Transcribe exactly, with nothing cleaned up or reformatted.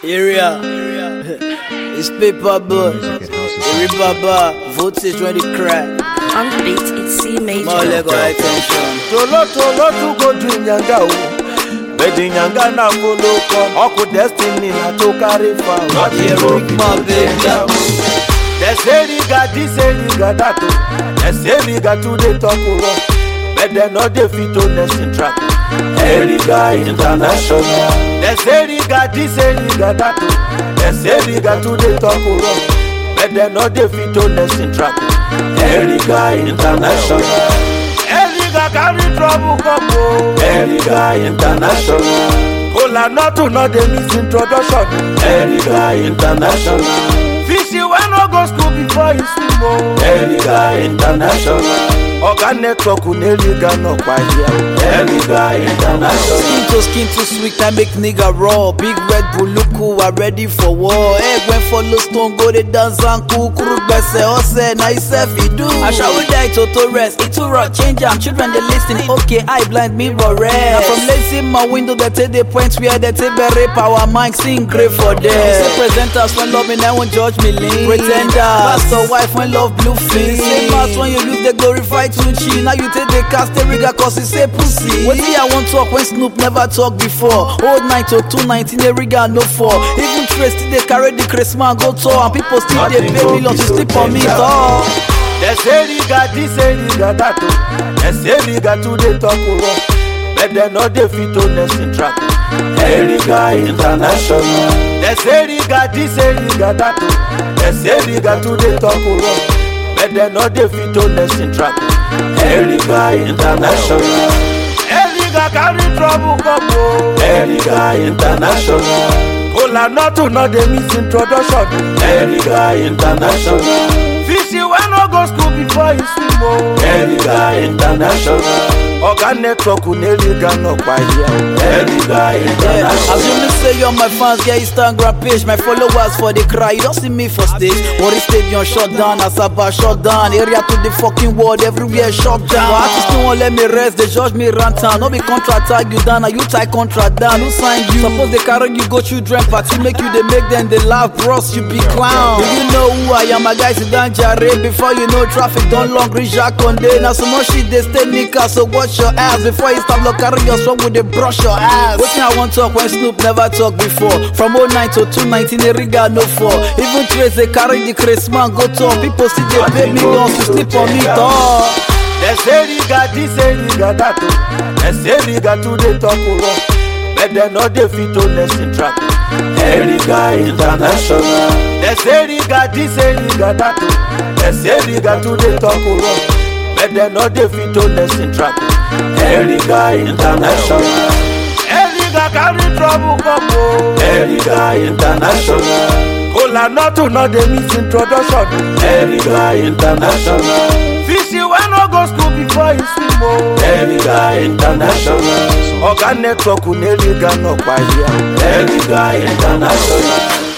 Area, it's paper boy. Ribaba, voltage when it crack. On the beat, it's C major. More Lego high tension. Tolo tolo to go do nyanga o. Bedi nyanga na follow come. Oku destiny na to carry far. Not here, Rick, my baby. They say riga, this say riga that o. They say riga to the top o. But they no dey fit to nesting trap. Riga international. They say riga, this say riga that o. They say riga to the top o. But they no dey fit to nesting trap. Riga international. Riga carry trouble come o. Riga international. Kola not to know the misintroduction. Riga international. Fishy when no go school before you swim o. Riga international. Organ network uneliga no kwa here. Riga international. Skin to skin to sweet, I make nigga raw. Big Red Bull look who are ready for war. Egg when follow stone go they dance and cool. Kuru bese ose na iself he do. I shall we die to rest. It too raw change am. Children they listen. Okay, I blind me but rest. Now from late in my window they take the points where they take berry power mind sing great for them. Say presenters when love me now won't judge me lean. Pretenders, pastor wife when love blue fin. Same mouth when you use they glorify Tunchi. Now you take the cast the rigger cause it's a pussy. What see I won't talk when Snoop never talk before. Old night or two nineteen the rigger no fall. Even Trace still they carry the Christmas go tour. And people still they pay millions to sleep on me dog. They say riga, this say riga that o. They say riga to the top o. But they no dey fit to nesting trap. Riga international. They say riga, this say riga that o. They say riga to the top o. But they no dey fit to nesting trap. Riga international. Riga carry trouble come o. Riga international. Kola not to know the misintroduction. Riga international. Fishy when no go school before you swim o. Riga international. Organ network uneliga no kwa here. Riga international. As you me say you're my fans, get Instagram page. My followers for the cry, you don't see me for stage. Worry stadium shut down, Asaba shut down. Area to the fucking world, everywhere shut down. Artists don't want let me rest, they judge me rant town. No be contract tag you down, you tie contract down. Who signed you? Suppose they carry you go children party, make you they make them they laugh, bros you be clown. Do you know who I am? My guys in Danjare. Before you know traffic don't long reach Jacques Conde. Now so much shit they stay nigga, so watch your ass. Before you stop look carry your song with they brush your ass. What I want talk when Snoop never talk before. From oh nine to two nineteen the rigger no fall. Even Trace they carry the Christmas go talk. People still they pay millions to sleep on me dog. They say riga, this say riga that o. They say riga to the top o. But they no dey fit to nesting trap. Riga international. They say riga, this say riga that o. They say riga to the top o. But they no dey fit to nesting trap. Riga international. Riga carry trouble come o. Riga international. Kola not to know the misintroduction. Riga international. Fishy when no go school before you swim o. Riga international. Organ network uneliga no kwa here. Riga international.